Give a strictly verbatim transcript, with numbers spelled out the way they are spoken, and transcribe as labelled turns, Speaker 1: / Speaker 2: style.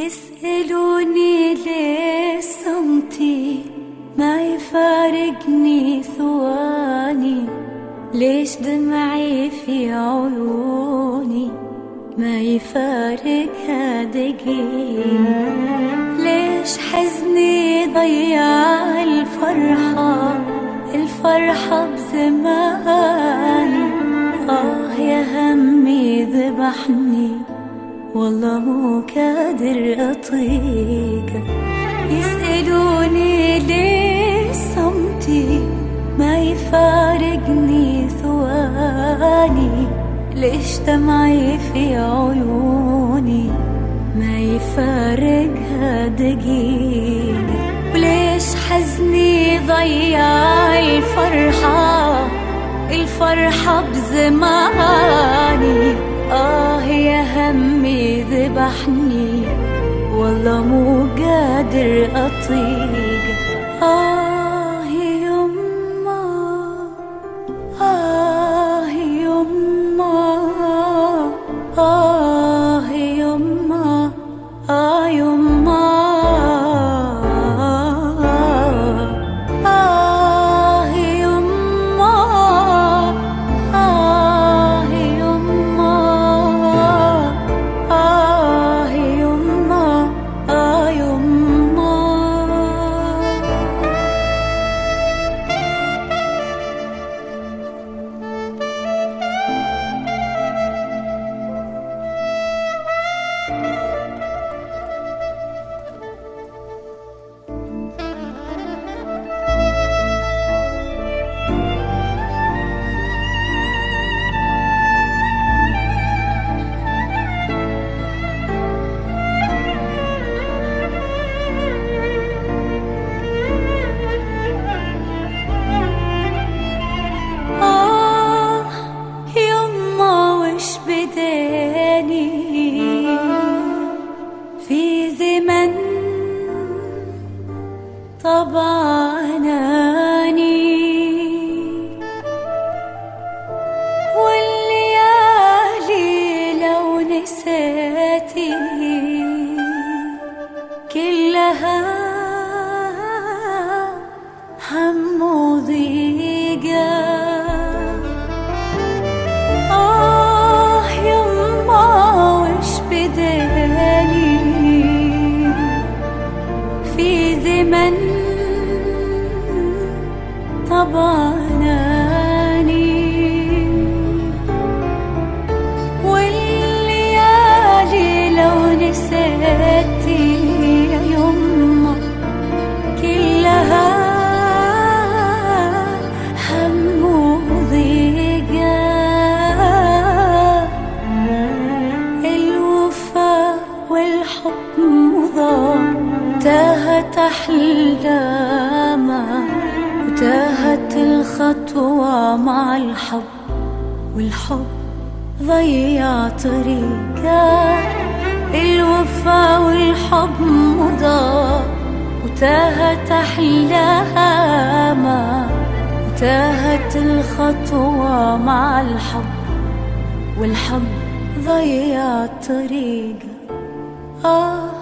Speaker 1: يسألوني ليه صمتي ما يفارقني ثواني، ليش دمعي في عيوني ما يفارقها دقيقة، ليش حزني ضيع الفرحة الفرحة بزماني. آه يا همي ذبحني والله مو قادر أطيقه. يسألوني ليه صمتي ما يفارقني ثواني، ليش دمعي في عيوني ما يفارقها دقيقة، وليش حزني ضيع الفرحة الفرحة بزماني. آه يا همي ذبحني والله مو قادر أطيق. آه يما آه يما آه يما آه يما في زمن طبع أناني، والليالي لو نسيتي كلها هم وضيقة. آه يما وش بداني في زمن طبع أناني، والليالي لو نسيتي يا يما كلها هم وضيقة. الوفا والحب مضى تاهت أحلامه، وتاهت الخطوة مع الحب، والحب ضيع طريقه. الوفا والحب مضى وتاهت أحلامه، وتاهت الخطوة مع الحب، والحب ضيع طريقه. آه